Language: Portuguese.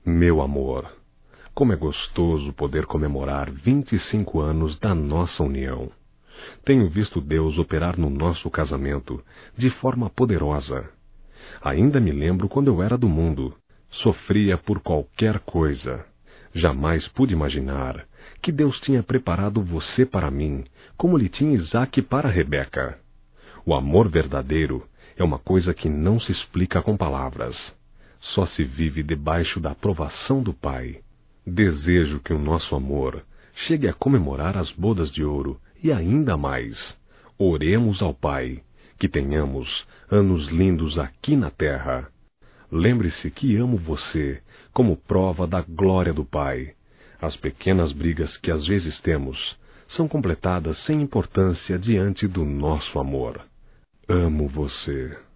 Meu amor, como é gostoso poder comemorar 25 anos da nossa união. Tenho visto Deus operar no nosso casamento de forma poderosa. Ainda me lembro quando eu era do mundo, sofria por qualquer coisa. Jamais pude imaginar que Deus tinha preparado você para mim, como lhe tinha Isaque para Rebeca. O amor verdadeiro é uma coisa que não se explica com palavras. Só se vive debaixo da aprovação do Pai. Desejo que o nosso amor chegue a comemorar as bodas de ouro e ainda mais. Oremos ao Pai, que tenhamos anos lindos aqui na terra. Lembre-se que amo você como prova da glória do Pai. As pequenas brigas que às vezes temos são completadas sem importância diante do nosso amor. Amo você.